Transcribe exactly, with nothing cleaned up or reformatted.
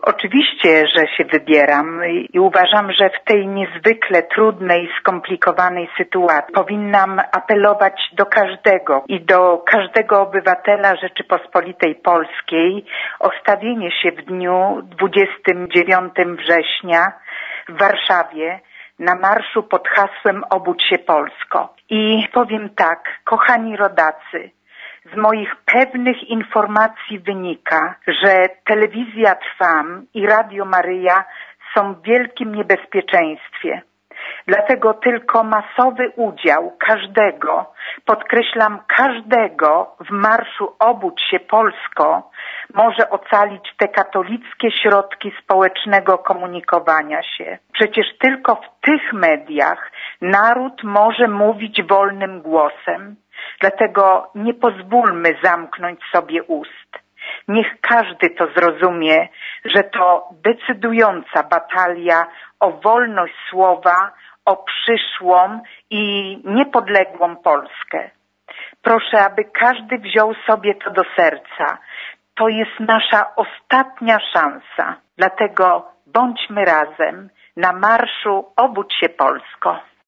Oczywiście, że się wybieram i uważam, że w tej niezwykle trudnej, skomplikowanej sytuacji powinnam apelować do każdego i do każdego obywatela Rzeczypospolitej Polskiej o stawienie się w dniu dwudziestego dziewiątego września w Warszawie na marszu pod hasłem Obudź się Polsko. I powiem tak, kochani rodacy, z moich pewnych informacji wynika, że telewizja Trwam i Radio Maryja są w wielkim niebezpieczeństwie. Dlatego tylko masowy udział każdego, podkreślam każdego, w marszu Obudź się Polsko może ocalić te katolickie środki społecznego komunikowania się. Przecież tylko w tych mediach naród może mówić wolnym głosem. Dlatego nie pozwólmy zamknąć sobie ust. Niech każdy to zrozumie, że to decydująca batalia o wolność słowa, o przyszłą i niepodległą Polskę. Proszę, aby każdy wziął sobie to do serca. To jest nasza ostatnia szansa. Dlatego bądźmy razem na marszu Obudź się Polsko.